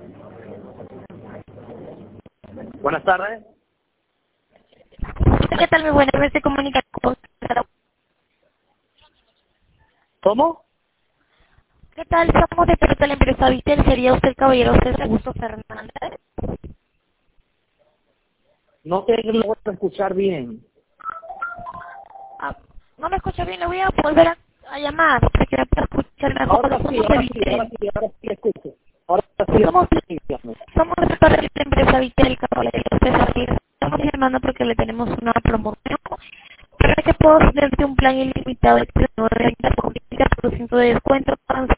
Buenas tardes. ¿Qué tal? Muy buenas veces comunicar con usted. ¿Cómo? ¿Qué tal? Somos de parte de la empresa Vitel. ¿Sería usted el caballero César Augusto Fernández? No te lo voy a escuchar bien. Ah, no me escucha bien, le voy a volver a llamar para que me pueda escuchar mejor. Ahora sí, Somos de ahora sí, Vitel. ahora sí escucho. Ahora sí, Somos, dígame. somos de parte de la empresa Vitel, caballero César. Estamos llamando porque le tenemos una promoción para que pueda ofrecerte un plan ilimitado de 30% de descuento